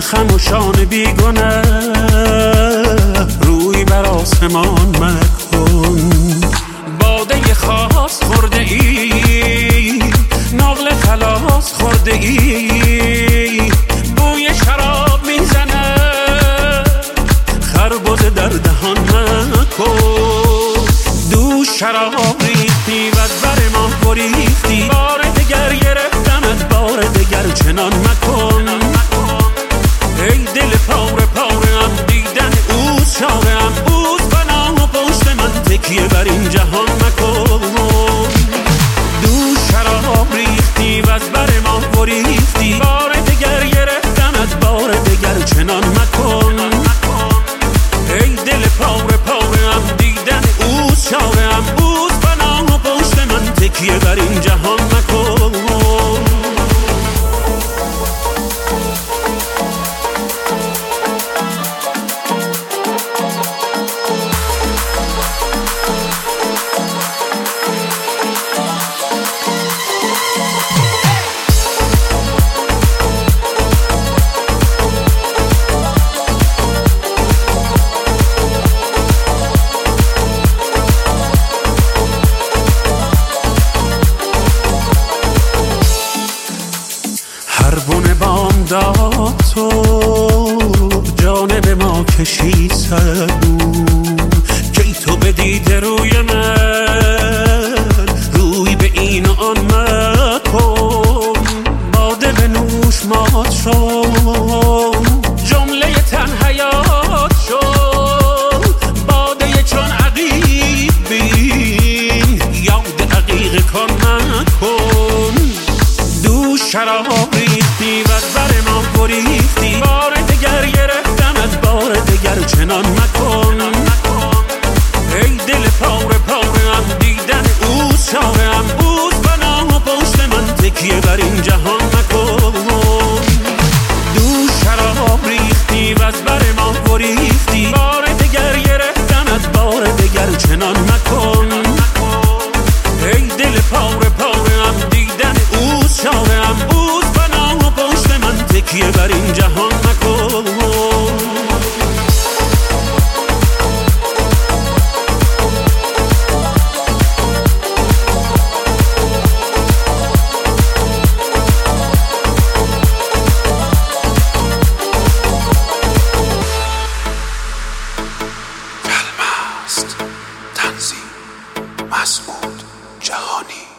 خموشان بیگنه روی بر آسمان مکن. باده خاص خورده ای، نقل خلاص خورده ای، بوی شراب میزنه خربزه در دهان مکن. دوش شراب ریختی و از بر ما گریختی، بار دگر گرفتمت بار دگر چنان مکن. ای دل پاره پاره هم دیدن اوز شاره هم اوز بنا و پشت من تکیه بر این جهان مکن. دوش شراب ریختی و از بر ما گریختی، بار دگر گرفتمت بار دگر چنان مکن. ای دل پاره پاره هم دیدن اوز شاره هم اوز بنا و پشت من تکیه بر این جهان مکن. هر بن بامداد تو جانب ما کشی سبو، کی تو بدیده روی من روی به این و آن مکن. باده به نوش مات شد جمله تن حیات شد، باده چون عقیق بین یاد عقیق کن مکن. دوش شراب ریختی و از بر ما گریختی، بار دگر گرفتمت بار دگر چنان مکن. ای دل پاره پاره هم دیدن اوز شاره هم اوز بنا و پشت من تکیه بر این جهان مکن. دوش شراب ریختی و از بر ما گریختی، بار دگر گرفتمت بار دگر چنان مکن. ای دل پاره پاره هم دیدن اوز شاره هم اوز بنا و پشت من تکیه بر این جهان مکن. تنظیم مسعود جهانی.